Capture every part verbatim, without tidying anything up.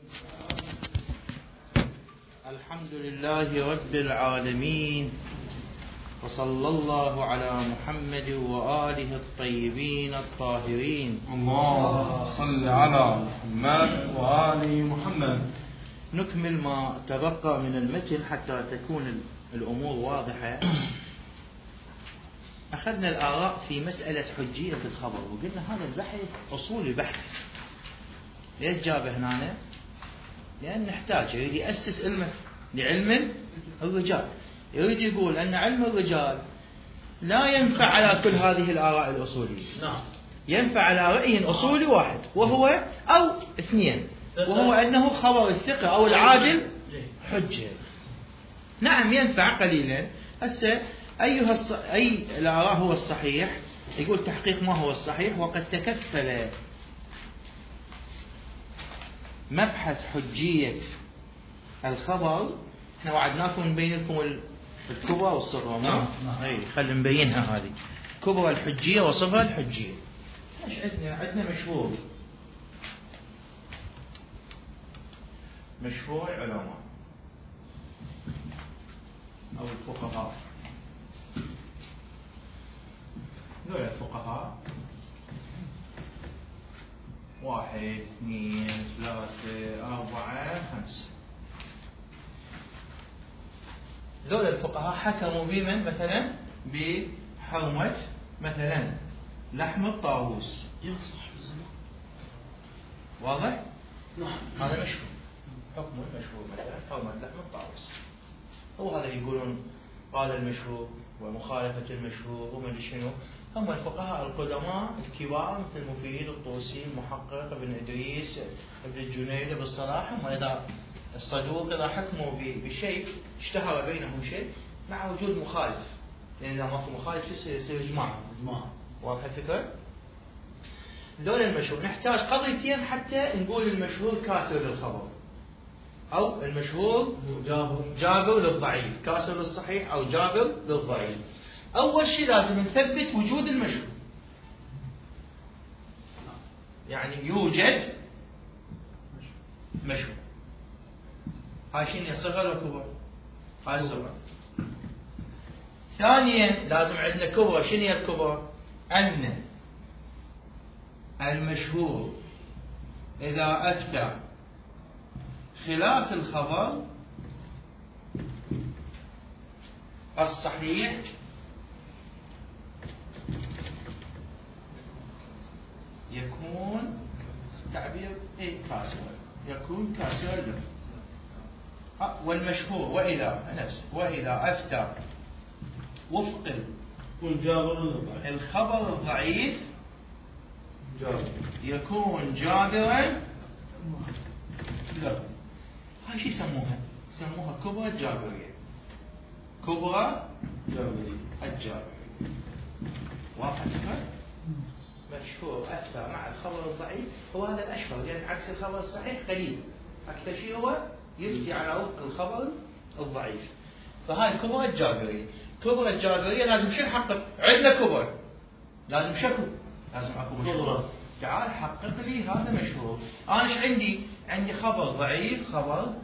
الحمد لله رب العالمين، وصلى الله على محمد وآله الطيبين الطاهرين. اللهم صل على محمد وآل محمد. نكمل ما تبقى من المتن حتى تكون الأمور واضحة. أخذنا الآراء في مسألة حجية الخبر، وقلنا هذا البحث أصول البحث. ليش جابه هنا؟ لأن نحتاج، يريد يأسس علمه لعلم الرجال، يريد يقول أن علم الرجال لا ينفع على كل هذه الآراء الأصولية. نعم. ينفع على رأي أصولي واحد، وهو أو اثنين، وهو أنه خبر الثقة أو العادل حجة. نعم ينفع قليلا. هسه أيها الص... أي الآراء هو الصحيح؟ يقول تحقيق ما هو الصحيح، وقد تكفل مبحث حجية الخبر. احنا وعدناكم نبين لكم الكبرى والصغرى. نعم. اي خلينا نبينها هذه كبرى الحجية وصغرى الحجية. ايش عندنا؟ عندنا مشهور مشهور علماء او الفقهاء. دول الفقهاء واحد اثنين ثلاثة أربعة خمسة. ذول الفقهاء حكموا بمن؟ مثلا بحرمة مثلا لحم الطاووس. واضح؟ نعم. هذا مشهور، حكم المشهور مثلا حرمة لحم الطاووس. هو هذا يقولون قال المشهور ومخالفة المشهور ومن شنو. هم الفقهاء القدماء الكبار مثل المفيد الطوسي المحقق ابن إدريس ابن الجنيد ابن الصلاح، هم إذا الصدوق إذا حكموا بشيء اشتهر بينهم شيء مع وجود مخالف، لأن إذا ماكو مخالف يصير يصير إجماع. واضح الفكرة؟ دول المشهور نحتاج قضيتين حتى نقول المشهور كاسر للخبر، أو المشهور جابر جابر للضعيف، كاسر للصحيح أو جابر للضعيف. أول شيء لازم نثبت وجود المشهور، يعني يوجد مشهور. هاي شنو صغر وكبر؟ هاي صغر. ثانيا لازم عندنا كبر. شنو هي الكبر؟ أن المشهور إذا أفتى خلاف الخبر الصحيح يكون تعبير اي كاسر، يكون كاسر له. والمشهور وإذا نفسه وإذا أفتى وفق الخبر الضعيف يكون جابرا له. هاي شو يسموها؟ يسموها كبرى الجابرية. كبرى الجابرية. واضح الفكرة؟ مشهور أفتى مع الخبر الضعيف هو هذا الأشهر، لأن يعني عكس الخبر الصحيح قليل. أكثر شيء هو يفتي على وفق الخبر الضعيف. فهاي كبرى الجابرية. كبرى الجابرية لازم شو نحقق؟ عندنا كبرى لازم شكو، لازم أكو مشهور. تعال حقق لي هذا مشهور. أنا إيش عندي؟ عندي خبر ضعيف، خبر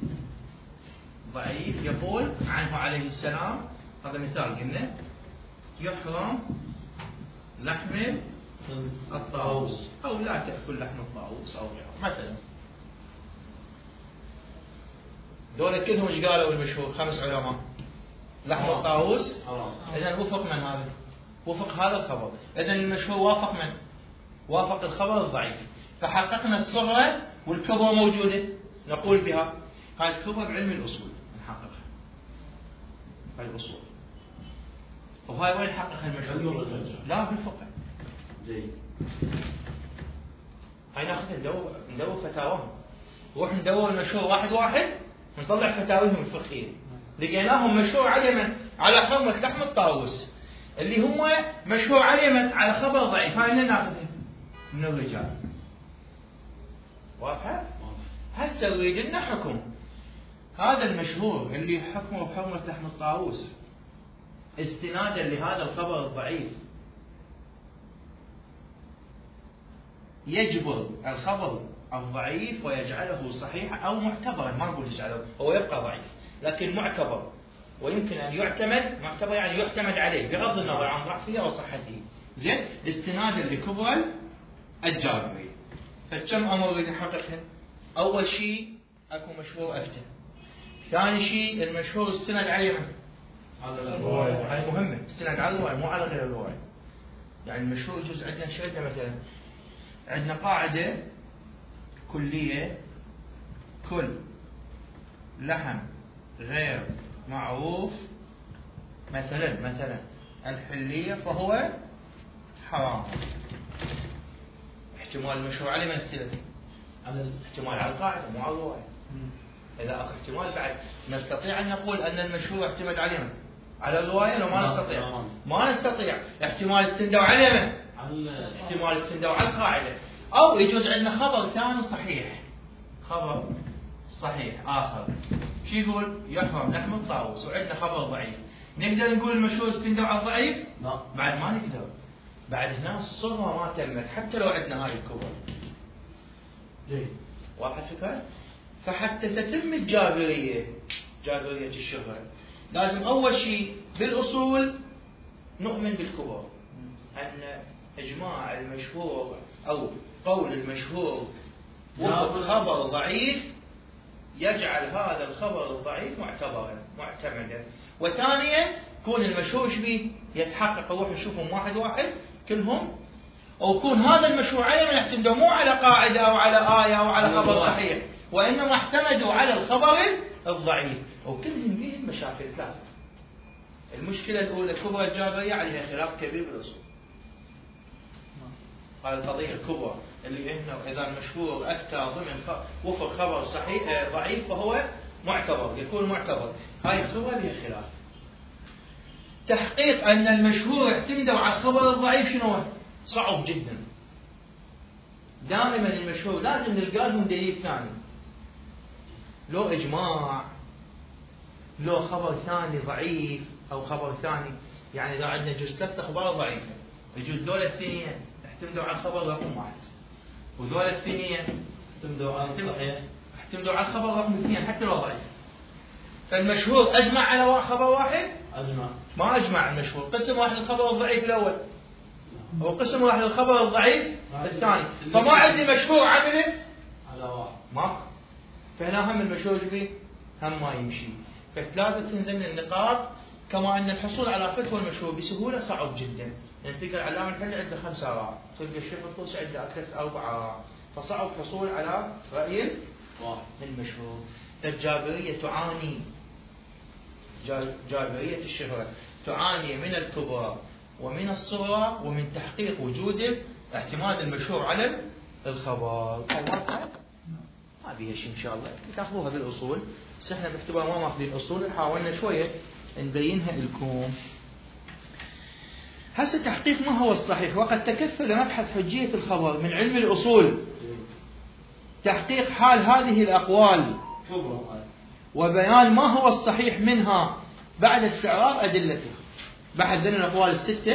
ضعيف يقول عنه عليه السلام، هذا مثال قلنا، يحرم لحم الطاووس أو لا تأكل لحم الطاووس أو غيره مثلا. دول كلهم ايش قالوا المشهور؟ خمس علماء لحم الطاووس. إذا وفق من هذا؟ وفق هذا الخبر. إذا المشهور وافق من؟ وافق الخبر الضعيف. فحققنا الصغرى والكبرى موجودة نقول بها. هاي الكبرى بعلم الأصول نحققها. هاي الأصول. وهاي وين حققها المشهور؟ لا بالفقه. جيد. هاي ناخذها ندور ندور فتاواهم. نروح ندور المشهور واحد واحد ونطلع فتاويهم الفقهية. لقيناهم مشهور على من؟ على حرمة لحم الطاووس، اللي هم مشهور على من؟ على خبر ضعيف. هاي من ناخذها؟ من الرجال. واضحة؟ هسه نريد لنا حكم هذا المشهور اللي حكمه بحرمة لحم الطاووس استنادا لهذا الخبر الضعيف. يجبر الخبر الضعيف ويجعله صحيحا أو معتبرا، ما نقول يجعله، هو يبقى ضعيف لكن معتبر ويمكن أن يعتمد. معتبر يعني يعتمد عليه بغض النظر عن ضعفه أو صحته. زين، استنادا لكبرى الجابرية. فكم أمر يريد يحققها؟ أول شيء أكو مشهور أفتى. ثاني شيء المشهور استند عليه من؟ على الرواية. هاي مهمة، استند على الرواية مو على غير الرواية. يعني المشهور يجوز عندنا شهادة مثلا، عندنا قاعدة كلية: كل لحم غير معروف مثلا مثلا الحلية فهو حرام. احتمال المشهور عليه ما يستند على الاحتمال على القاعدة مو على الرواية. إذا أكو احتمال بعد نستطيع أن نقول أن المشهور اعتمد عليه من؟ على الرواية. لو ما نستطيع ما نستطيع احتمال استندوا عليه من؟ احتمال استندوا على القاعدة. أو يجوز عندنا خبر ثاني صحيح، خبر صحيح آخر شو يقول؟ يحرم لحم الطاووس، وعندنا خبر ضعيف. نقدر نقول المشهور استندوا على الضعيف؟ لا، بعد ما نقدر. بعد هنا الصورة ما تمت حتى لو عندنا هاي الكبر. ليه؟ واضح الفكرة؟ فحتى تتم الجابرية، جابرية الشهرة، لازم أول شيء بالأصول نؤمن بالكبر، أن إجماع المشهور أو قول المشهور وفق خبر ضعيف يجعل هذا الخبر الضعيف معتبرا معتمدا. وثانيا كون المشهور شبيه يتحقق، روح نشوفهم واحد واحد كلهم، أو يكون هذا المشهور عليه يعتمدوا مو على قاعدة أو على آية أو على خبر صحيح، وإنما اعتمدوا على الخبر الضعيف. وكلهم بهم مشاكل ثلاثة. المشكلة الأولى كبرى الجابرية عليها خلاف كبير بالأصول. هذه القضية الكبرى اللي إنه إذا المشهور أفتى ضمن وفق خبر صحيح ضعيف فهو معتبر، يكون معتبر. هاي الخبرى بها خلاف. تحقيق أن المشهور اعتمدوا على الخبر الضعيف شنو هو؟ صعب جدا. دائما المشهور لازم نلقى لهم دليل ثاني، لو إجماع، لو خبر ثاني ضعيف أو خبر ثاني. يعني إذا عندنا جزء ثلاث أخبار ضعيفة، يجوز دولة الثانية اعتمدوا على الخبر رقم واحد، ودولة الثانية اعتمدوا على الصحيح، اعتمدوا على الخبر رقم اثنين حتى لو ضعيف. فالمشهور أجمع على خبر واحد؟ أجمع. ما أجمع المشهور، قسم واحد الخبر الضعيف الأول وقسم واحد الخبر الضعيف الثاني. فما عندي مشهور عمله على واحد، ماكو. فهنا هم المشهور فيه هم ما يمشي. فثلاثة من ضمن النقاط، كما أن الحصول على فتوى المشهور بسهولة صعب جدا. ننتقل على علامة الحل عنده خمسة آراء، تلقى الشيخ الطوسي عنده ثلاث أربع آراء، فصعب الحصول على رأي واحد المشهور. فالجابرية تعاني، جابرية الشهرة تعاني من الكبرى ومن الصغرى ومن تحقيق وجود اعتماد المشهور على الخبر. ما بيها شيء إن شاء الله تاخذوها بالأصول، بس احنا باعتبار ما ماخذين الأصول حاولنا شوية نبينها لكم. هسه تحقيق ما هو الصحيح، وقد تكفل مبحث حجية الخبر من علم الأصول تحقيق حال هذه الأقوال وبيان ما هو الصحيح منها بعد استعراض أدلته. بحث ذن الأقوال الستة.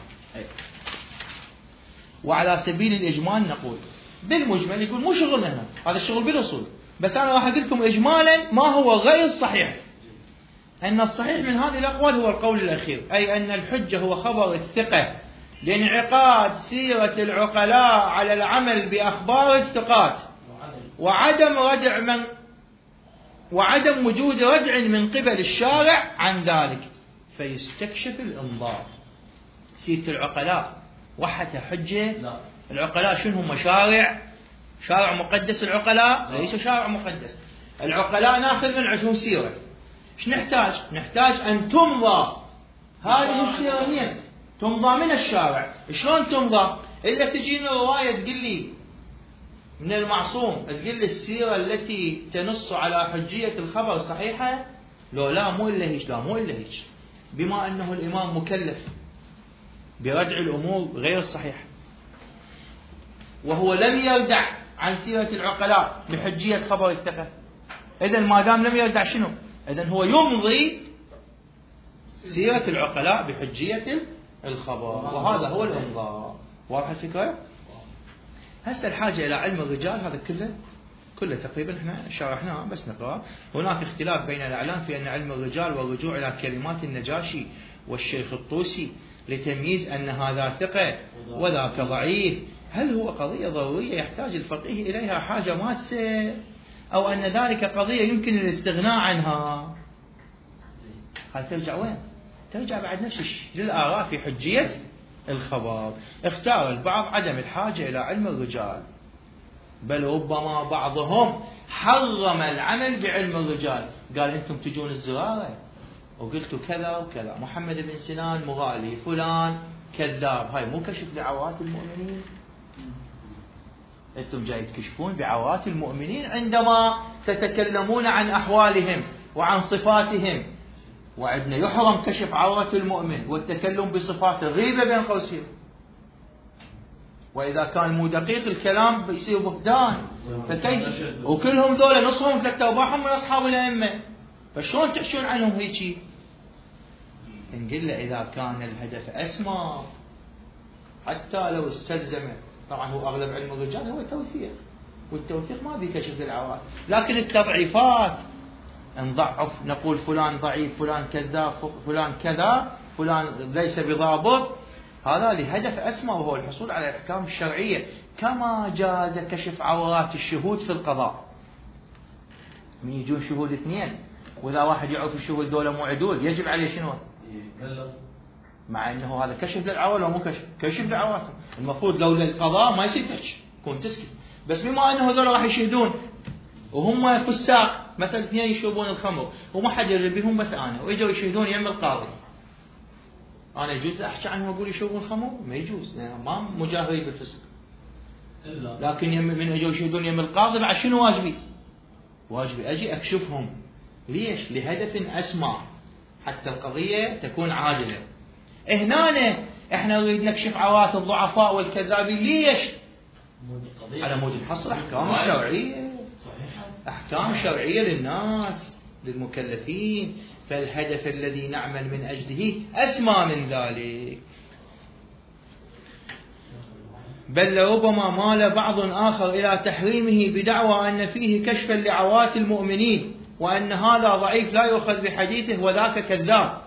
وعلى سبيل الإجمال نقول بالمجمل، يقول مو شغلنا هنا، هذا الشغل بالأصول، بس أنا راح أقول لكم إجمالا ما هو غير صحيح. أن الصحيح من هذه الأقوال هو القول الأخير، أي أن الحجة هو خبر الثقة لانعقاد سيرة العقلاء على العمل بأخبار الثقات، وعدم ردع من وعدم وجود ردع من قبل الشارع عن ذلك، فيستكشف الإنظار. سيرة العقلاء وحتى حجة؟ لا. العقلاء شنو هم؟ شارع؟ شارع مقدس العقلاء؟ ليس شارع مقدس. العقلاء ناخذ من عندهم سيرة. ايش نحتاج؟ نحتاج أن تمضى هذه السيرة، تمضى من الشارع. شلون تمضى؟ إلا تجينا رواية تقول لي من المعصوم، تقول لي السيرة التي تنص على حجية الخبر صحيحة؟ لو لا مو إلا هيك، لا مو إلا هيك. بما أنه الإمام مكلف بردع الأمور غير الصحيحة، وهو لم يردع عن سيرة العقلاء بحجية خبر الثقة، إذن ما دام لم يردع شنو؟ إذن هو يمضي سيرة العقلاء بحجية الخبر، وهذا هو الإمضاء. واضح الفكرة؟ هسه الحاجة إلى علم الرجال هذا كله كله تقريبا احنا شرحناه بس نقرأ. هناك اختلاف بين الأعلام في أن علم الرجال والرجوع إلى كلمات النجاشي والشيخ الطوسي لتمييز أن هذا ثقة وذاك ضعيف، هل هو قضية ضرورية يحتاج الفقيه إليها حاجة ماسة، أو أن ذلك قضية يمكن الاستغناء عنها؟ هل ترجع وين؟ ترجع بعد نفس الشيء للآراء في حجية الخبر. اختار البعض عدم الحاجة إلى علم الرجال، بل ربما بعضهم حرم العمل بعلم الرجال، قال أنتم تجون الزرارة وقلتوا كذا وكذا، محمد بن سنان مغالي، فلان كذاب، هاي مو كشف لعورات المؤمنين؟ أنتم جاي تكشفون بعورات المؤمنين عندما تتكلمون عن أحوالهم وعن صفاتهم، وعندنا يحرم كشف عورة المؤمن والتكلم بصفاته، غيبة بين قوسين، وإذا كان مو دقيق الكلام بيصير بهتان، فكيف؟ وكلهم ذولا نصهم ثلاثة أرباعهم من أصحاب الأئمة، فشلون تحشون عنهم هيجي؟ نقول له إذا كان الهدف أسمى حتى لو استلزم، طبعا هو أغلب علم الرجال هو توثيق، والتوثيق ما بيكشف للعورات، لكن التضعيفات نضعف، نقول فلان ضعيف، فلان كذاب، فلان كذا، فلان ليس بضابط، هذا لهدف أسمى وهو الحصول على الأحكام الشرعية. كما جاز كشف عورات الشهود في القضاء، من يجون شهود اثنين وإذا واحد يعرف الشهود دولة مو عدول يجب عليه شنو؟ مع أنه هذا كشف للعورة ومو كشف كشف للعورات، المفروض لو للقضاء ما يصير تحكي كون تسكت، بس بما أنه هذول راح يشهدون وهم فساق، مثلا اثنين يشربون الخمر وما حد يدري بهم بس أنا، ويجوا يشهدون يم القاضي، أنا يجوز أحكي عنهم وأقول يشربون الخمر؟ ما يجوز، ما مجاهرين بالفسق، لكن يم من اجوا يشهدون يم القاضي بعد شنو واجبي؟ واجبي أجي أكشفهم، ليش؟ لهدف أسمى حتى القضية تكون عاجلة. هنا احنا نريد نكشف عورات الضعفاء والكذابين، ليش؟ على مود الحصر أحكام شرعية، أحكام شرعية للناس للمكلفين، فالهدف الذي نعمل من أجله أسمى من ذلك. بل لربما مال بعض آخر إلى تحريمه بدعوى أن فيه كشفا لعورات المؤمنين، وأن هذا ضعيف لا يؤخذ بحديثه وذاك كذاب.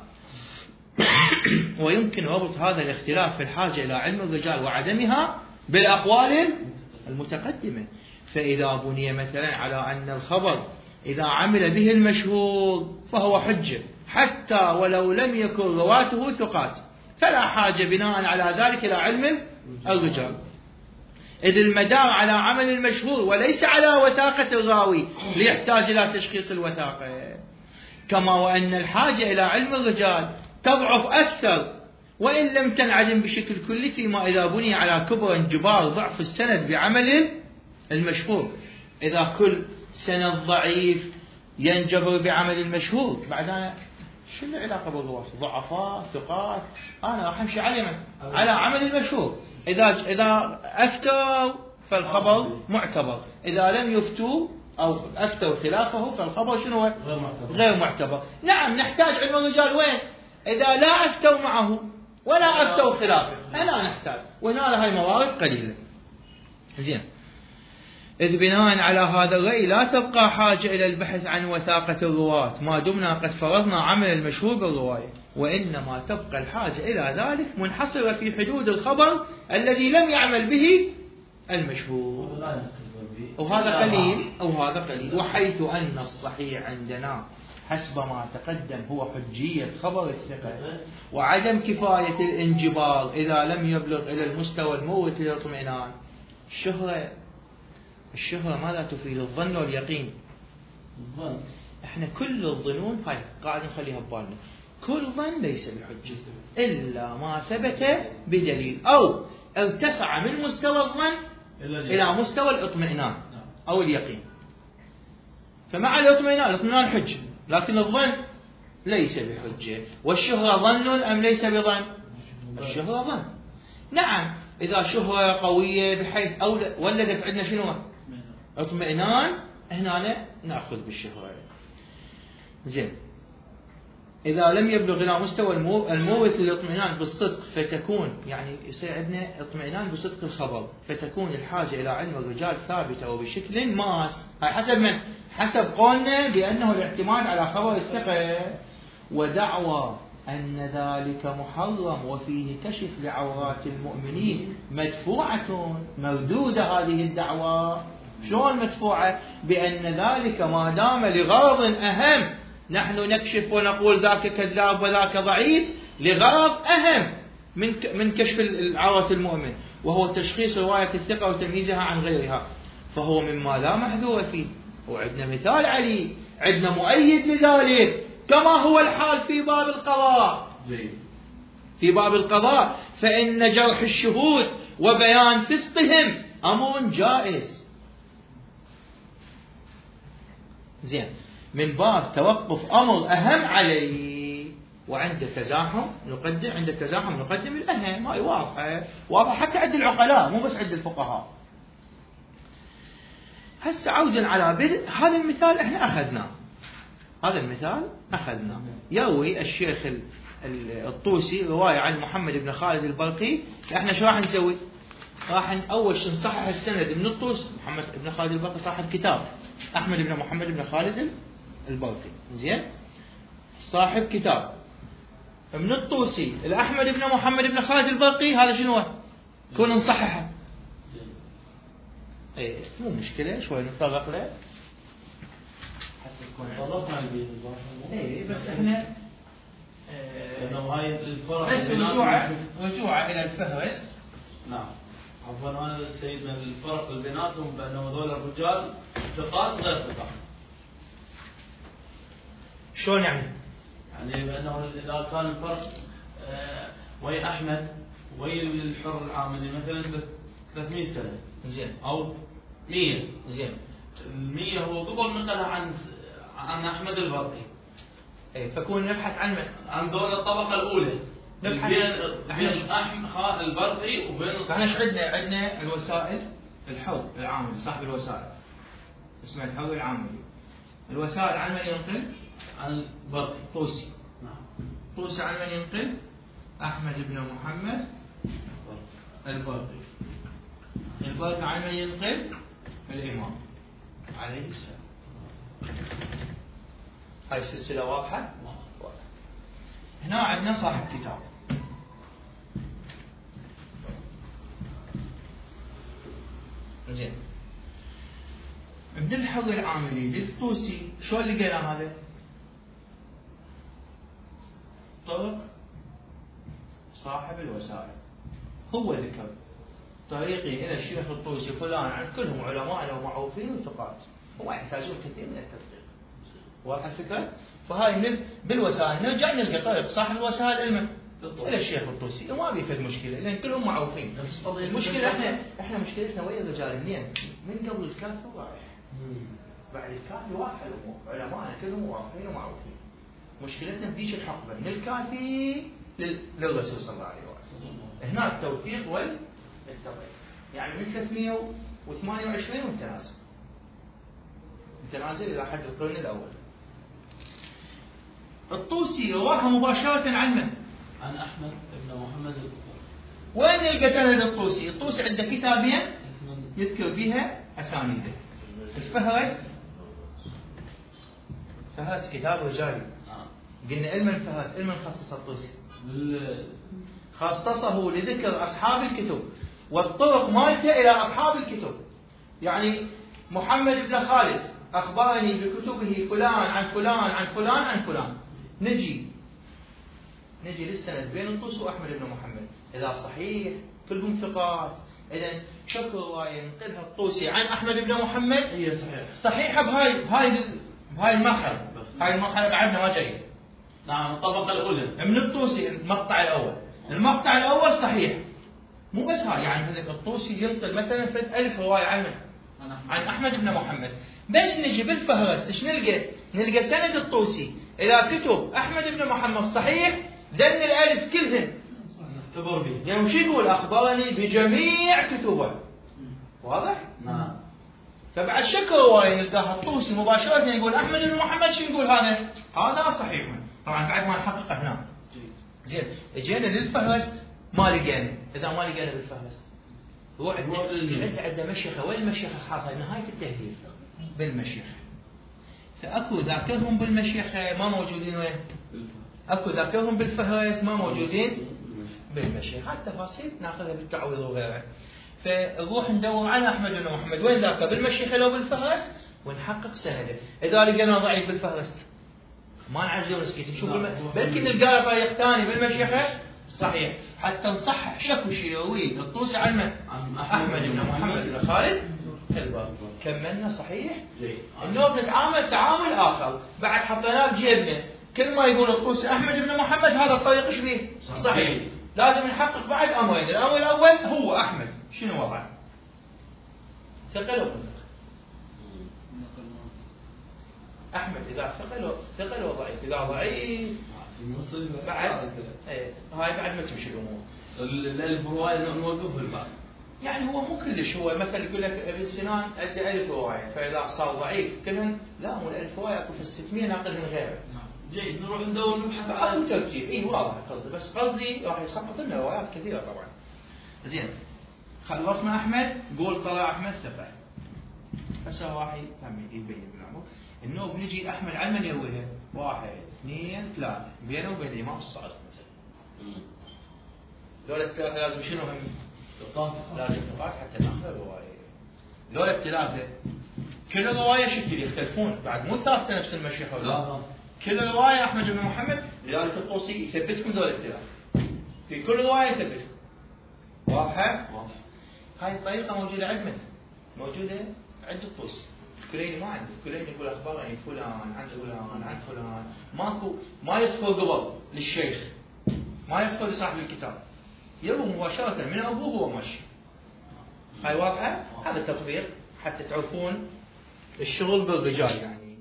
ويمكن ربط هذا الاختلاف في الحاجة إلى علم الرجال وعدمها بالأقوال المتقدمة، فإذا بني مثلا على أن الخبر إذا عمل به المشهور فهو حجة حتى ولو لم يكن رواته ثقات، فلا حاجة بناء على ذلك إلى علم الرجال، إذ المدار على عمل المشهور وليس على وثاقة الراوي ليحتاج إلى تشخيص الوثاقة. كما وأن الحاجة إلى علم الرجال تضعف أكثر وإن لم تنعدم بشكل كلي فيما إذا بني على كبر انجبار ضعف السند بعمل المشهور. إذا كل سند ضعيف ينجبر بعمل المشهور، بعد أنا شو العلاقة بالرواة؟ ضعفاء ثقات، أنا راح أمشي على من؟ على عمل المشهور. إذا إذا أفتوا فالخبر معتبر، إذا لم يفتوا أو أفتوا خلافه فالخبر شنو هو؟ غير معتبر. نعم نحتاج علم الرجال وين؟ إذا لا أفتوا معه ولا أفتوا خلافه هنا نحتاج، وهنا هاي موارد قليلة. زين، إذ بناء على هذا الرأي لا تبقى حاجة إلى البحث عن وثاقة الرواة ما دمنا قد فرضنا عمل المشهور بالرواية، وإنما تبقى الحاجة إلى ذلك منحصرة في حدود الخبر الذي لم يعمل به المشهور، وهذا قليل أو هذا قليل. وحيث أن الصحيح عندنا حسب ما تقدم هو حجية خبر الثقة وعدم كفاية الانجبار إذا لم يبلغ إلى المستوى المورث للاطمئنان. الشهرة الشهرة ماذا تفيد؟ الظن واليقين. الظن احنا كل الظنون هاي قاعد نخليها ببالنا، كل ظن ليس بحجة إلا ما ثبت بدليل أو ارتفع من مستوى الظن إلى مستوى الاطمئنان أو اليقين. فمع الاطمئنان الاطمئنان حجة، لكن الظن ليس بحجة. والشهرة ظن أم ليس بظن؟ الشهرة ظن. نعم إذا شهرة قوية بحيث أو ولدت عندنا شنو؟ اطمئنان، هنا نأخذ بالشهرة. زين، إذا لم يبلغ إلى مستوى المورث للاطمئنان بالصدق فتكون يعني يصير عندنا اطمئنان بصدق الخبر، فتكون الحاجة إلى علم الرجال ثابتة وبشكل ماس. هاي حسب من؟ حسب قولنا بأنه الاعتماد على خبر الثقة. ودعوى أن ذلك محرم وفيه كشف لعورات المؤمنين مدفوعة، مردودة هذه الدعوة. شلون مدفوعة؟ بأن ذلك ما دام لغرض أهم، نحن نكشف ونقول ذاك كذاب وذاك ضعيف لغرض أهم من من كشف العورة المؤمن، وهو تشخيص رواية الثقة وتمييزها عن غيرها، فهو مما لا محذور فيه. وعندنا مثال عليه، عندنا مؤيد لذلك، كما هو الحال في باب القضاء. في باب القضاء فإن جرح الشهود وبيان فسقهم أمر جائز. زين، من باب توقف أمر أهم عليه، وعند تزاحم نقدم عند التزاحم نقدم الأهم. هاي واضحة واضحة حتى عند العقلاء مو بس عند الفقهاء. هسه عودا على بدء هذا المثال احنا أخذناه، هذا المثال أخذناه. يروي الشيخ الطوسي رواية عن محمد بن خالد البلقي. احنا شو راح نسوي؟ راح أول شيء نصحح السند من الطوس. محمد بن خالد البلقي صاحب كتاب، أحمد بن محمد بن خالد البلقي، زين، صاحب كتاب من الطوسي الأحمد بن محمد بن خالد البلقي. هذا شنو هو؟ كون نصححه. ايه مو مشكلة، شوي نتطرق له حتى تكون ايه، بس احنا لأنه هاي الفرق بس رجوعه رجوعه إلى الفهرس. نعم عفوا أنا سيدنا الفرق بيناتهم بأنه هذول الرجال ثقات غير ثقات. شلون يعني؟ يعني بأنه إذا كان الفرق آه وي أحمد وي الحر العاملي مثلا ثلاثمئة سنة، زين، أو مئة، زين، المئة هو قبل نقلها عن عن أحمد البلقي. اي فكون نبحث عن من؟ عن دول الطبقة الأولى نبحث بين بين أحمد البلقي وبين. احنا ايش عندنا؟ عندنا الوسائل، الحر العاملي صاحب الوسائل اسمه الحر العاملي. الوسائل عن من ينقل؟ عن البلقي طوسي. نعم. طوسي عن من ينقل؟ أحمد بن محمد البلقي. البلقي عن من ينقل؟ الإمام عليه السلام. هاي السلسلة واضحة؟ هنا عندنا صاحب كتاب، زين، ابن الحر العاملي للطوسي شو اللي لقينا هذا؟ طرق صاحب الوسائل، هو ذكر طريقي إلى الشيخ الطوسي فلان عن كلهم علماء ومعروفين وثقات، وما يحتاجون كثير من التدقيق. واضح الفكرة؟ فهاي من بالوسائل نرجع نلقى طريق صاحب الوسائل إلى إلى الشيخ الطوسي، وما بيفيد مشكلة لأن كلهم معروفين. المشكلة احنا احنا مشكلتنا ويا الرجال منين؟ من قبل الكافي ورايح. بعد الكافي واحد علماء كلهم واضحين ومعروفين. مشكلتنا بذيك الحقبة من الكافي للرسول صلى الله عليه وسلم. هنا التوثيق والتضعيف، يعني من ثلاثمئة وثمانية وعشرين والتنازل. التنازل إلى حد القرن الأول. الطوسي رواها مباشرة عن من؟ عن أحمد بن محمد البلقي. وين نلقى سند الطوسي؟ الطوسي عنده كتابين يذكر بها أسانيده. الفهرس، فهرس كتاب رجالي. قلنا علم الفهرس، علم خصص الطوسي خصصه لذكر أصحاب الكتب والطرق مالته إلى أصحاب الكتب. يعني محمد بن خالد أخبرني بكتبه فلان عن فلان عن فلان عن فلان. نجي نجي للسند بين الطوسي وأحمد بن محمد، إذا صحيح كلهم ثقات، إذا شكل رواية ينقلها الطوسي عن أحمد بن محمد هي صحيح صحيحة بهاي بهاي بهاي المرحلة. هاي المرحلة بعدنا ما جاي. نعم الطبقة الأولى من الطوسي المقطع الأول. المقطع الأول صحيح، مو بس هاي، يعني مثلا الطوسي ينقل مثلا فد ألف رواية عنه عن أحمد بن محمد. بس نجي بالفهرس ايش نلقى؟ نلقى سند الطوسي إلى كتب أحمد بن محمد صحيح دن الألف كلهن نختبر به. يعني وش يقول؟ أخبرني بجميع كتبه. واضح؟ نعم. فبعد شكل رواية نلقاها الطوسي مباشرة يقول أحمد بن محمد شو يقول هذا؟ هذا صحيح. طبعا بعد ما نحقق هنا. زين اجينا للفهرست ما لقينا، إذا ما لقينا بالفهرست هو عنده عنده مشيخة، وين المشيخة حاطة؟ نهاية التهذيب بالمشيخة. فأكو ذاكرهم بالمشيخة ما موجودين وين؟ أكو ذاكرهم بالفهرست ما موجودين بالمشيخة. التفاصيل ناخذها بالتعويض وغيره. فنروح ندور على أحمد بن محمد وين ذاكر بالمشيخة لو بالفهرست ونحقق سنده. إذا لقينا ضعيف بالفهرست ما نعزي ونسكت نشوف بالم... بلكن نلقى طريق ثاني بالمشيخة صحيح حتى نصحح شكو شيروي الطوسي علمه أحمد بن محمد بن خالد الباقي. كملنا صحيح. النوب نتعامل تعامل آخر بعد حطيناه بجيبنا. كل ما يقول الطوسي أحمد بن محمد هذا الطريق ايش فيه؟ صحيح. لازم نحقق بعد أمرين. الأمر الأول هو أحمد شنو وضعه؟ ثقل ولا ثقل؟ أحمد إذا ثقل ثقل وضعيف، إذا ضعيف بعد ايه هاي بعد ما تمشي الأمور. الألف رواية نوقف البعض. يعني هو مو كلش، هو مثلا يقول لك ابن سنان عنده ألف رواية فإذا صار ضعيف كلهن لا، مو الألف رواية أكو في الستمية ناقلهن غيره. جيد نروح ندور نبحث عن ترتيب. اي واضح قصدي، بس قصدي راح يسقط لنا روايات كثيرة طبعا. زين خلصنا أحمد، قول طلع أحمد ثقة. هسه راح يبين بالعمر إنه بنجي أحمد على من يرويها؟ واحد اثنين ثلاثة بينه وبين الإمام الصادق مثلا. دولة الثلاثة لازم شنو هم؟ لازم ثقات حتى ناخذ الرواية. دولة الثلاثة كل رواية شكل يختلفون بعد، مو ثابتة نفس المشيخة ولا كل رواية أحمد بن محمد لذلك الطوسي يثبتكم دولة الثلاثة في كل رواية يثبتكم. واضحة؟ هاي الطريقة موجودة عندنا، موجودة عند الطوسي. كليني ما عنده، كليني يقول أخبرني فلان عن فلان عن فلان، ماكو ما يدخل قبل للشيخ، ما يدخل لصاحب الكتاب، يروي مباشرة من أبوه هو ماشي. هاي واضحة؟ هذا تطبيق حتى تعرفون الشغل بالرجال يعني.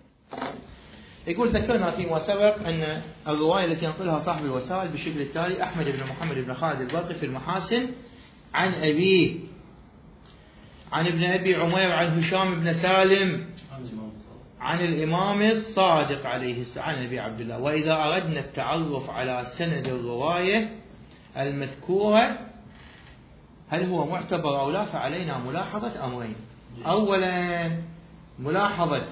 يقول ذكرنا فيما سبق أن الرواية التي ينقلها صاحب الوسائل بالشكل التالي: أحمد بن محمد بن خالد الباقي في المحاسن عن أبيه عن ابن أبي عمير عن هشام بن سالم عن الإمام الصادق عليه السلام عن أبي عبد الله. وإذا أردنا التعرف على سند الرواية المذكورة هل هو معتبر أو لا، فعلينا ملاحظة أمرين. أولا ملاحظة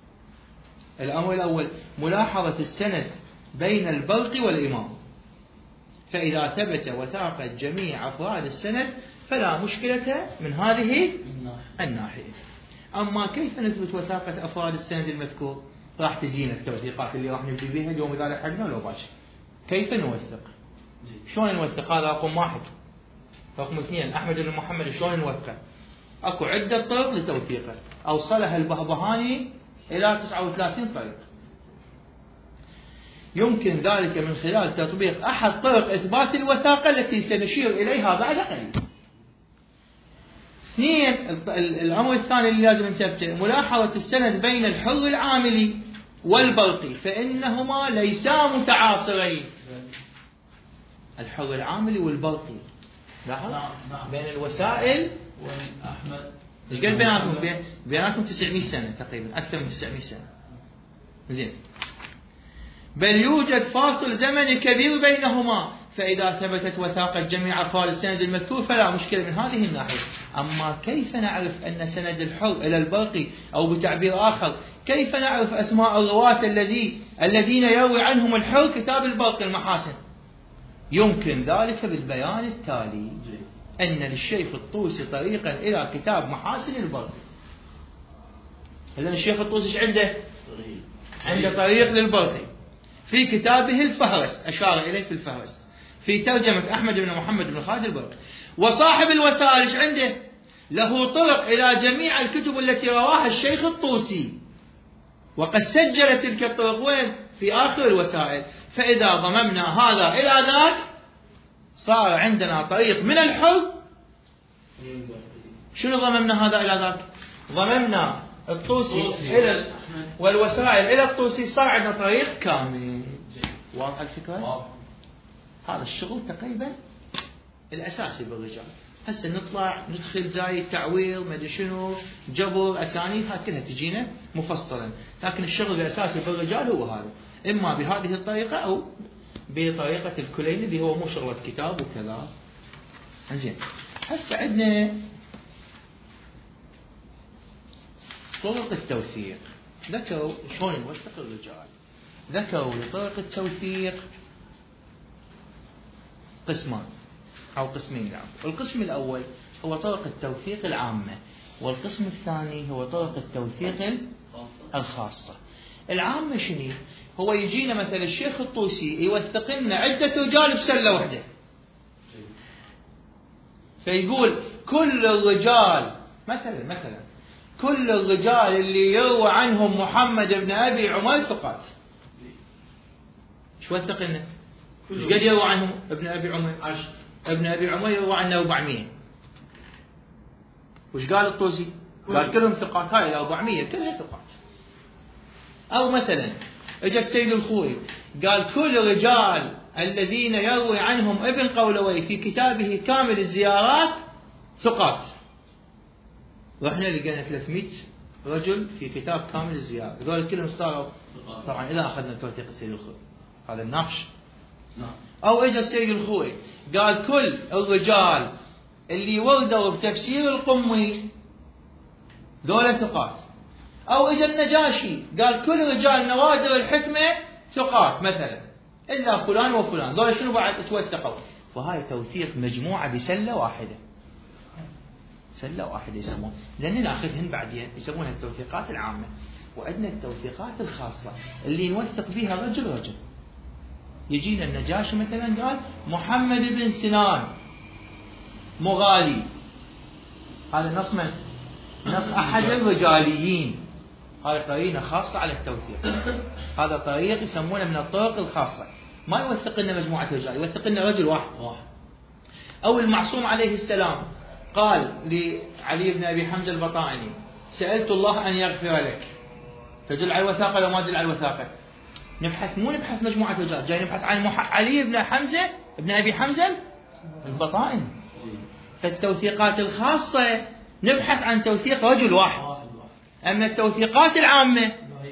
الأمر الأول ملاحظة السند بين البرقي والإمام، فإذا ثبت وثاقة جميع أفراد السند فلا مشكلة من هذه الناحية. أما كيف نثبت وثاقة أفراد السند المذكور؟ راح تجينا التوثيقات اللي راح نبدي بها اليوم إذا لحقنا لو باش. كيف نوثق؟ شلون نوثق؟ هذا رقم واحد. رقم اثنين أحمد بن محمد شلون نوثقه؟ أكو عدة طرق لتوثيقه، أوصلها البهبهاني إلى تسعة وثلاثين طريق. يمكن ذلك من خلال تطبيق أحد طرق إثبات الوثاقة التي سنشير إليها بعد قليل. اثنين الأمر الثاني اللي لازم نثبته ملاحظة السند بين الحر العاملي والبرقي، فإنهما ليسا متعاصرين. الحر العاملي والبرقي لاحظ بين الوسائل والأحمد ايش قد بيناتهم؟ بيناتهم تسعمائة سنة تقريبا، أكثر من تسعمائة سنة. زين بل يوجد فاصل زمني كبير بينهما، فإذا ثبتت وثاقة جميع أفراد السند المذكور فلا مشكلة من هذه الناحية. أما كيف نعرف أن سند الحر إلى البرقي، أو بتعبير آخر كيف نعرف أسماء الرواة الذي الذين يروي عنهم الحر كتاب البرقي المحاسن؟ يمكن ذلك بالبيان التالي: أن للشيخ الطوسي طريقا إلى كتاب محاسن البرقي. إذن الشيخ الطوسي ايش عنده؟ عنده طريق للبرقي في كتابه الفهرست، أشار إليه في الفهرست في ترجمة أحمد بن محمد بن خالد البرقي. وصاحب الوسائل ايش عنده؟ له طرق إلى جميع الكتب التي رواها الشيخ الطوسي، وقد سجل تلك الطرق وين؟ في آخر الوسائل. فإذا ضممنا هذا إلى ذاك صار عندنا طريق من الحر. شنو ضممنا هذا إلى ذاك؟ ضممنا الطوسي إلى والوسائل إلى الطوسي، صار عندنا طريق كامل. واضح الفكرة؟ هذا الشغل تقريبا الأساسي بالرجال. هسه نطلع ندخل زايد تعويض ما ادري شنو جبر اسانيد هاي كلها تجينا مفصلا، لكن الشغل الاساسي في الرجال هو هذا، اما بهذه الطريقه او بطريقه الكليني اللي هو مو شغله كتاب وكذا. زين هسه عندنا طرق التوثيق. ذكروا شلون يوثق الرجال، ذكروا لطرق التوثيق قسمان أو قسمين. نعم. القسم الأول هو طرق التوثيق العامة، والقسم الثاني هو طرق التوثيق الخاصة. العامة شنو؟ هو يجينا مثلا الشيخ الطوسي يوثق لنا عدة رجال بسلة واحدة، فيقول كل الرجال مثلا مثلا كل الرجال اللي يروى عنهم محمد بن أبي عمر ثقات. ايش وثق لنا؟ ايش قد يروى عنهم ابن أبي عمر؟ عشر. ابن أبي عمر يروى عنه أربعمية. وش قال الطوسي؟ قال كلهم ثقات، هاي أربعمية كلها ثقات. أو مثلا اجى السيد الخوئي قال كل الرجال الذين يروي عنهم ابن قولوي في كتابه كامل الزيارات ثقات. رحنا لقينا ثلاثمئة رجل في كتاب كامل الزيارات، هذول كلهم صاروا طبعا إذا أخذنا توثيق السيد الخوئي هذا النقش. أو اجى السيد الخوئي قال كل الرجال اللي وردوا بتفسير القمي دول ثقات. أو اجى النجاشي قال كل رجال نوادر الحكمة ثقات مثلا إلا فلان وفلان، دول شنو بعد توثقوا. فهاي توثيق مجموعة بسلة واحدة، سلة واحدة يسمون، لأن ناخذهن بعدين يسمونها التوثيقات العامة. وعندنا التوثيقات الخاصة اللي نوثق بها رجل رجل. يجينا النجاشي مثلا قال محمد بن سنان مغالي، هذا نص من؟ نص أحد الرجاليين. هذه قرينة خاصة على التوثيق، هذا طريق يسمونه من الطرق الخاصة. ما يوثق لنا مجموعة رجال، يوثق لنا رجل واحد. أو المعصوم عليه السلام قال لعلي بن أبي حمزة البطائني سألت الله أن يغفر لك، تدل على الوثاقة لو ما تدل على الوثاقة؟ نبحث مو نبحث مجموعة رجال، جاي نبحث عن علي بن حمزة ابن أبي حمزة البطائني. فالتوثيقات الخاصة نبحث عن توثيق رجل واحد، أما التوثيقات العامة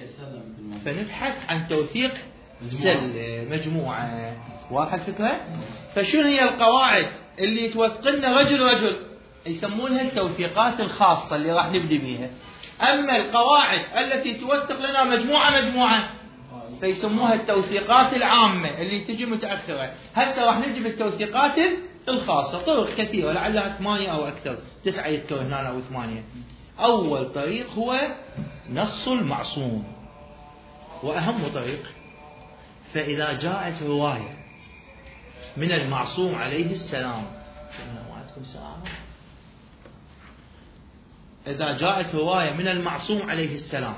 فنبحث عن توثيق سلة مجموعة. واحد فكرة؟ فشو هي القواعد اللي توثق لنا رجل رجل؟ يسمونها التوثيقات الخاصة اللي راح نبدي بيها. أما القواعد التي توثق لنا مجموعة مجموعة فيسموها التوثيقات العامة اللي تجي متأخرة. هسه راح نبدي بالتوثيقات الخاصة، طرق كثيرة لعلها ثمانية أو أكثر، تسعة يذكر هنا أو ثمانية. أول طريق هو نص المعصوم، وأهم طريق فإذا جاءت رواية من المعصوم عليه السلام، إذا جاءت رواية من المعصوم عليه السلام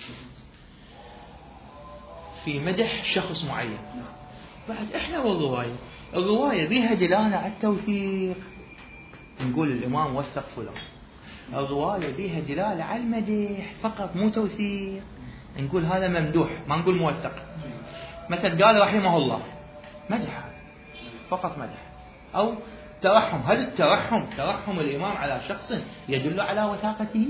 في مدح شخص معين، بعد إحنا والرواية الرواية بها دلالة على التوثيق، نقول الإمام وثق فلان. الرواية بها دلالة على المدح فقط مو توثيق، نقول هذا ممدوح ما نقول موثق. مثل قال رحمه الله مدح فقط مدح. أو ترحم، هل الترحم ترحم الإمام على شخص يدل على وثاقته؟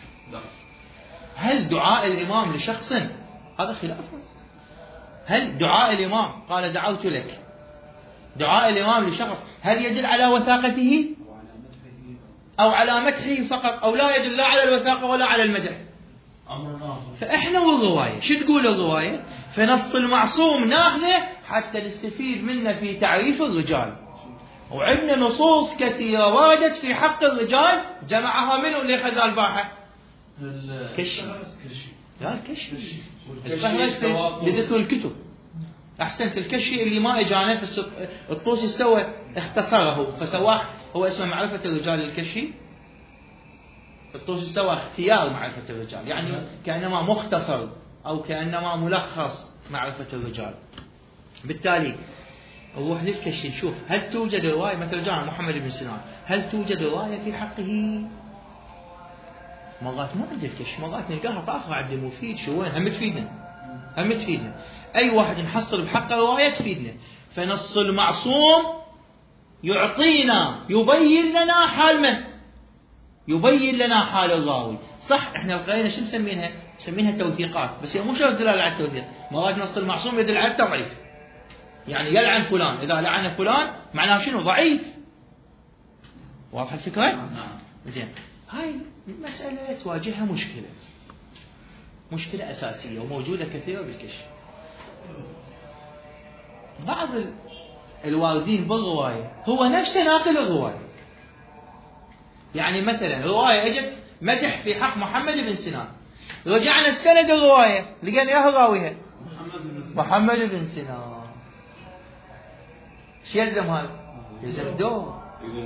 هل دعاء الإمام لشخص هذا خلافه؟ هل دعاء الإمام قال دعوت لك، دعاء الإمام لشخص هل يدل على وثاقته أو على مدحه فقط، أو لا يدل لا على الوثاقة ولا على المدح؟ فإحنا والرواية شو تقول الرواية؟ فنص المعصوم ناخذه حتى نستفيد منه في تعريف الرجال. وعندنا نصوص كثيرة وردت في حق الرجال، جمعها منه اللي خذ الباحة كشي. لا الكشي الفهرست لذكر الكتب. أحسنت، الكشي اللي ما إجانا في الطوسي سوى اختصره فسواه، هو اسمه معرفة الرجال الكشي. الطوسي سوى اختيار معرفة الرجال، يعني كأنما مختصر أو كأنما ملخص معرفة الرجال. بالتالي نروح للكشي نشوف هل توجد رواية مثل جاء محمد بن سنان، هل توجد رواية في حقه؟ مرات ما عند الكشي، مرات نلقاها طافرة عند المفيد. شو وين هم تفيدنا، هم تفيدنا. أي واحد نحصل بحق رواية تفيدنا. فنص المعصوم يعطينا يبين لنا حال من؟ يبين لنا حال الراوي. صح احنا القرينة شو مسمينها؟ مسمينها توثيقات، بس هي مو شرط دلالة على التوثيق. مرات نص المعصوم يدل على التضعيف، يعني يلعن فلان، إذا لعن فلان معناه شنو؟ ضعيف. واضح الفكرة؟ نعم. زين، هاي المسألة تواجهها مشكلة، مشكلة أساسية وموجودة كثيرة بالكشف. بعض الواردين بالرواية هو نفسه ناقل الرواية. يعني مثلا رواية اجت مدح في حق محمد بن سنان، رجعنا السند الرواية لقينا اياها راويها محمد بن سنان. ايش يلزم هذا؟ يلزم دور.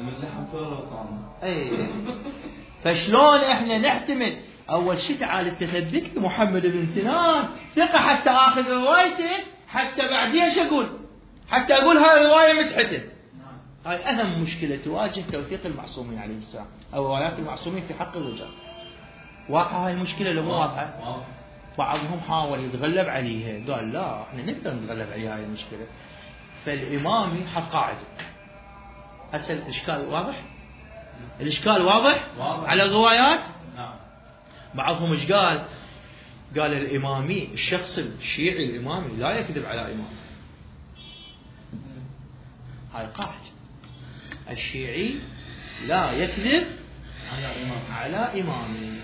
اي فشلون احنا نحتمل اول شيء تعال تثبت لي محمد بن سنان ثقة حتى اخذ روايته، حتى بعدين ايش اقول؟ حتى اقول هاي الرواية مدحته. هاي اهم مشكلة تواجه توثيق المعصومين عليهم السلام او روايات المعصومين في حق الرجال. واضحة هاي المشكلة ولا مو واضحة؟ بعضهم حاول يتغلب عليها، قال لا احنا نقدر نتغلب عليها هاي المشكلة. فالامامي حط قاعدة. هسه الاشكال واضح؟ الاشكال واضح؟ واضح على الروايات؟ نعم. بعضهم ايش قال؟ قال الامامي الشخص الشيعي الامامي لا يكذب على امامه. هاي قاعدة. الشيعي لا يكذب على إمامه على إمامه.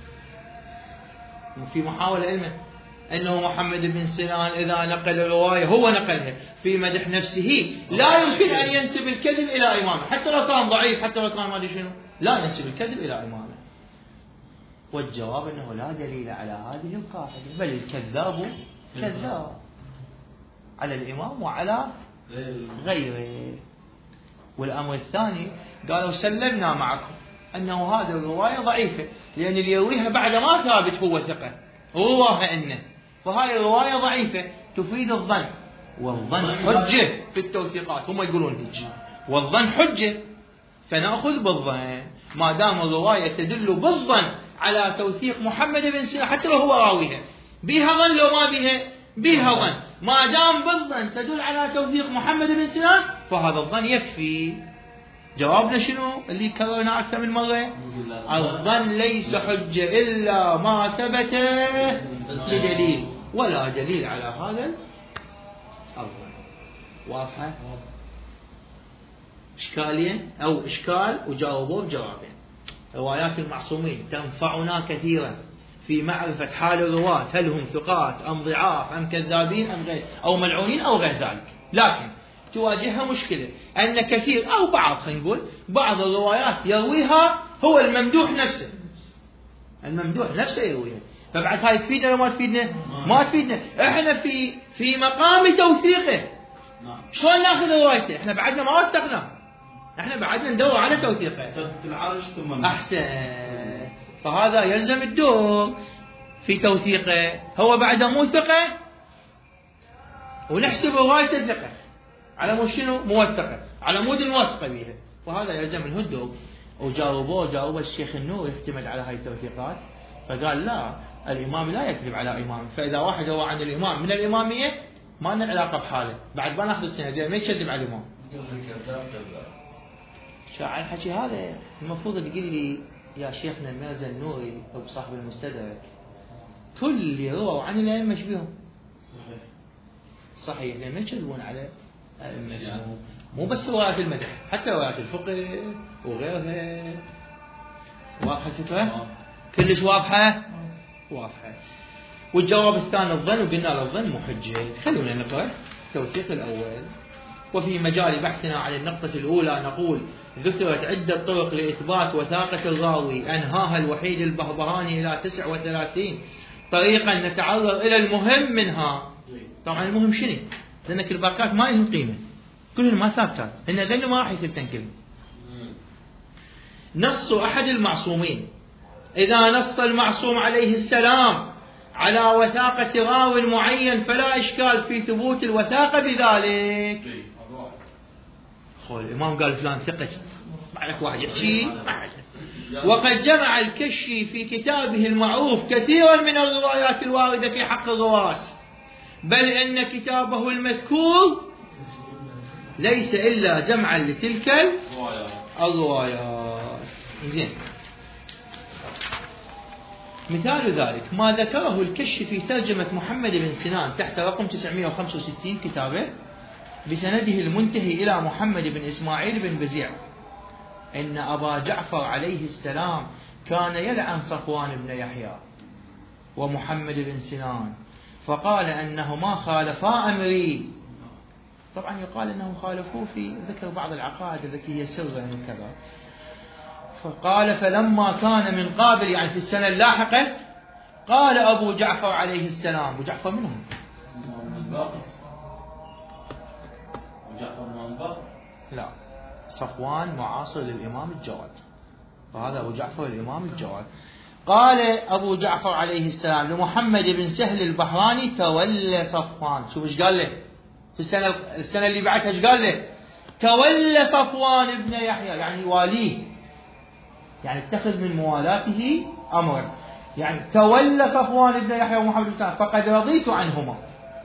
وفي محاولة علمه أنه محمد بن سنان إذا نقل الرواية هو نقلها في مدح نفسه لا يمكن أن ينسب الكذب إلى إمامه، حتى لو كان ضعيف، حتى لو كان ما أدري شنو، لا ينسب الكذب إلى إمامه. والجواب أنه لا دليل على هذه القاعدة، بل الكذاب كذاب على الإمام وعلى غيره. والأمر الثاني قالوا سلمنا معكم أنه هذه الرواية ضعيفة، لأن اللي يرويها بعد ما ثابت هو ثقة رواها إنه، فهاي الرواية ضعيفة تفيد الظن، والظن حجة في التوثيقات. هم يقولون هيك، والظن حجة، فنأخذ بالظن ما دام الرواية تدل بالظن على توثيق محمد بن سنان حتى لو هو راويها، بيها ظن لو ما بيها بيها ظن، ما دام بالظن تدل على توثيق محمد بن سنان فهذا الظن يكفي. جوابنا شنو اللي كررنا أكثر من مرة؟ الظن ليس حجة إلا ما ثبت بدليل، ولا دليل على هذا الظن. واضحة؟ إشكالين أو إشكال وجاوبوه بجوابين. روايات المعصومين تنفعنا كثيرا في معرفة حال الرواة، هل هم ثقات أم ضعاف أم كذابين أم غير أو ملعونين أو غير ذلك. لكن تواجهها مشكلة أن كثير أو بعض خلينا نقول بعض الروايات يرويها هو الممدوح نفسه، الممدوح نفسه يرويها، فبعد هاي تفيدنا ولا ما تفيدنا؟ ما تفيدنا. احنا في في مقام توثيقه، شلون ناخذ روايته؟ احنا بعدنا ما وثقنا، احنا بعدنا ندور على توثيقه. احسن، فهذا يلزم الدور في توثيقه. هو بعده مو ثقة ونحسب روايته الثقة على مود شنو؟ موثقة، على مود الموثقة بها، وهذا يلزم له الدور. وجاوبوه جاوب الشيخ النور يعتمد على هاي التوثيقات، فقال لا، الإمام لا يكذب على إمامه، فإذا واحد هو عن الإمام من الإمامية ما لنا علاقة بحاله، بعد ما ناخذ السند ما يكذب على الإمام. شاعر الحكي هذا المفروض تقول لي يا شيخنا الميرزا النوري أو صاحب المستدرك كل اللي رووا عن الأئمة شبيهم؟ صحيح صحيح، لأن ما يكذبون على الأئمة، مو بس روايات المدح، حتى روايات الفقه وغيرها. واضحة الفكرة؟ كلش واضحة؟ واضحة. والجواب الثاني الظن، وقلنا له الظن مو حجة. خلونا نقرأ التوثيق الأول. وفي مجال بحثنا عن النقطة الأولى نقول ذكرت عدة طرق لإثبات وثاقة الراوي، أنهاها الوحيد البهبهاني إلى تسع وثلاثين طريقا نتعرض إلى المهم منها. طبعا المهم شنو؟ لأن كل الباقات ما لهم قيمة، كلهم ما ثابتات، إن ذنه ما راح يثبتن كلمة. نص أحد المعصومين، إذا نص المعصوم عليه السلام على وثاقة راو معين فلا إشكال في ثبوت الوثاقة بذلك. خول الإمام قال فلان ثقة، معك واحد يحكي معك. وقد جمع الكشي في كتابه المعروف كثيرا من الروايات الواردة في حق الرواة، بل إن كتابه المذكور ليس إلا جمعا لتلك الروايات. زين. مثال ذلك ما ذكره الكشف في ترجمة محمد بن سنان تحت رقم تسعمائة وخمسة وستين كتابه بسنده المنتهي إلى محمد بن إسماعيل بن بزيع إن أبا جعفر عليه السلام كان يلعن صفوان بن يحيى ومحمد بن سنان فقال أنهما خالفا أمري. طبعا يقال أنهم خالفوه في ذكر بعض العقائد التي هي سرا وكذا. فقال فلما كان من قابل يعني في السنة اللاحقة قال أبو جعفر عليه السلام. أبو جعفر منهم؟ لا، صفوان معاصر للإمام الجواد، وهذا أبو جعفر الإمام الجواد. قال أبو جعفر عليه السلام لمحمد بن سهل البحراني تولى صفوان. شوف ايش قال له في السنة السنة اللي بعدها، ايش قال له؟ تولى صفوان بن يحيى، يعني واليه، يعني اتخذ من موالاته أمرا، يعني تولى صفوان بن يحيى ومحمد بن سنان فقد رضيت عنهما.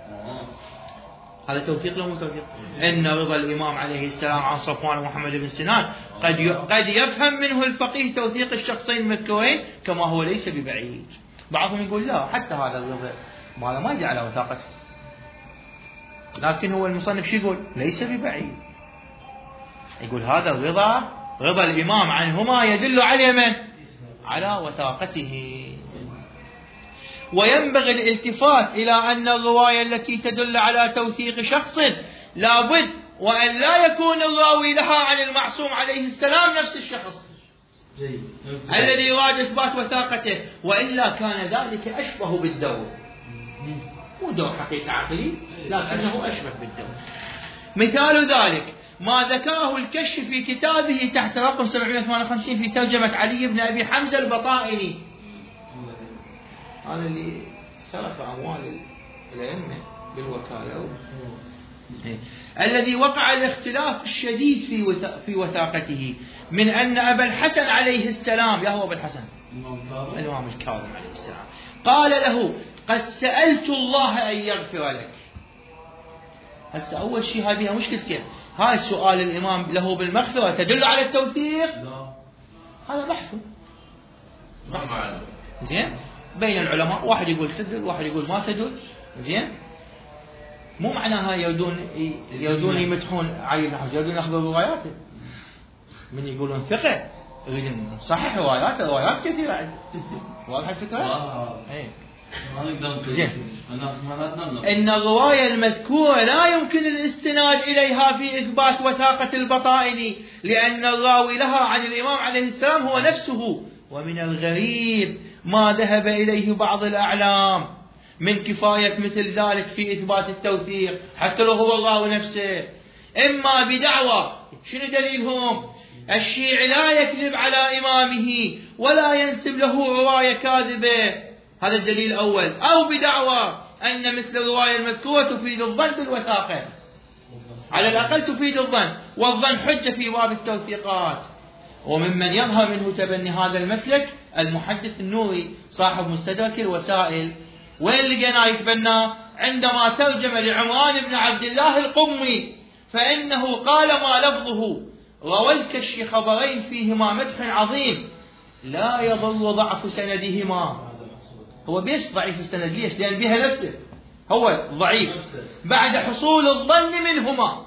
هذا توثيق له توثيق. إن رضا الإمام عليه السلام عن صفوان ومحمد بن سنان قد قد يفهم منه الفقيه توثيق الشخصين المذكورين كما هو ليس ببعيد. بعضهم يقول لا، حتى هذا الرضا ما ما يدل على وثاقته، لكن هو المصنف شو يقول؟ ليس ببعيد. يقول هذا الرضا رضا الإمام عنهما يدل على من؟ على وثاقته. وينبغي الالتفات إلى أن الرواية التي تدل على توثيق شخص لابد وأن لا يكون الراوي لها عن المعصوم عليه السلام نفس الشخص الذي يراد إثبات وثاقته، وإلا كان ذلك أشبه بالدور. مو دور حقيقة عقلي، لكنه أشبه بالدور. مثال ذلك ما ذكره الكشف في كتابه تحت رقم سبعمائة وثمانية وخمسين في ترجمة علي بن أبي حمزة البطائني، هذا اللي صرف أموال الأئمة بالوكالة، الذي وقع الاختلاف الشديد في في وثاقته من أن أبا الحسن عليه السلام، يا هو أبا الحسن الإمام الكاظم عليه السلام، قال له قد سألت الله أن يغفر لك. هسه أول شيء هذه مشكلتين، هاي سؤال الإمام له بالمغفرة تدل على التوثيق؟ لا، هذا بحث زين بين العلماء، واحد يقول تدل واحد يقول ما تدل. زين، مو معناها يردون يردون يمدحون علي بن حجر، يردون ياخذون رواياته من يقولون ثقة، يريدون نصحح رواياته، روايات كثيرة عنده. واضح الفكرة؟ اي زين. إن الرواية المذكورة لا يمكن الاستناد إليها في إثبات وثاقة البطائن، لأن الراوي لها عن الإمام عليه السلام هو نفسه. ومن الغريب ما ذهب إليه بعض الأعلام من كفاية مثل ذلك في إثبات التوثيق حتى لو هو الراوي نفسه، إما بدعوى، شنو دليلهم؟ الشيعي لا يكذب على إمامه ولا ينسب له رواية كاذبة، هذا الدليل الأول، أو بدعوى أن مثل الرواية المذكورة تفيد الظن بالوثاقة، على الأقل تفيد الظن، والظن حجة في باب التوثيقات. وممن يظهر منه تبني هذا المسلك المحدث النوري صاحب مستدرك الوسائل. وين لقيناه يتبناه؟ عندما ترجم لعمران بن عبد الله القمي، فإنه قال ما لفظه: روى الكشي خبرين فيهما مدح عظيم لا يضر ضعف سندهما. هو بيش ضعيف السند؟ ليش؟ لأن بها نفسه هو ضعيف بعد حصول الظن منهما.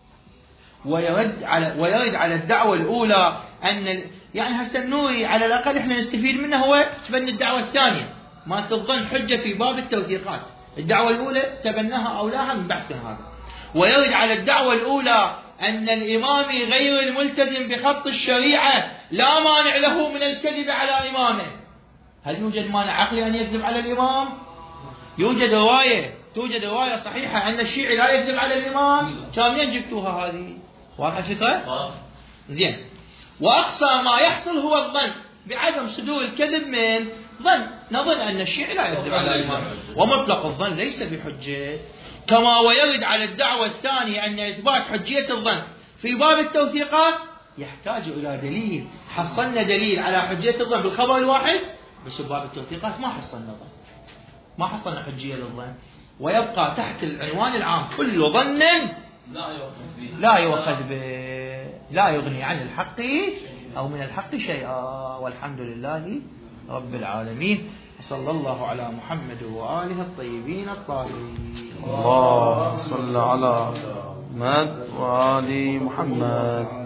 ويرد على ويرد على الدعوة الأولى أن يعني هسه النوري على الأقل احنا نستفيد منه، هو تبني الدعوة الثانية ما تظن حجة في باب التوثيقات. الدعوة الأولى تبناها أولاها من بحث هذا. ويرد على الدعوة الأولى أن الإمام غير الملتزم بخط الشريعة لا مانع له من الكذب على إمامه. هل يوجد مانع عقلي أن يكذب على الإمام؟ يوجد رواية توجد رواية صحيحة أن الشيعي لا يكذب على الإمام. كم منين جبتوها هذه؟ واضحة الفكرة؟ زين. وأقصى ما يحصل هو الظن بعدم صدور الكذب من ظن، نظن أن الشيعي لا يكذب على الإمام، ومطلق الظن ليس بحجة. كما ويرد على الدعوة الثانية أن إثبات حجية الظن في باب التوثيقات يحتاج إلى دليل. حصلنا دليل على حجية الظن بالخبر الواحد، بس بباب التوثيقات ما حصلنا ظن، ما حصلنا حجية للظن، ويبقى تحت العنوان العام كل ظن لا يؤخذ به لا يؤخذ به، لا يغني عن الحق أو من الحق شيئا. والحمد لله رب العالمين. صلى الله على محمد وآله الطيبين الطاهرين. اللهم صل على محمد وآل محمد.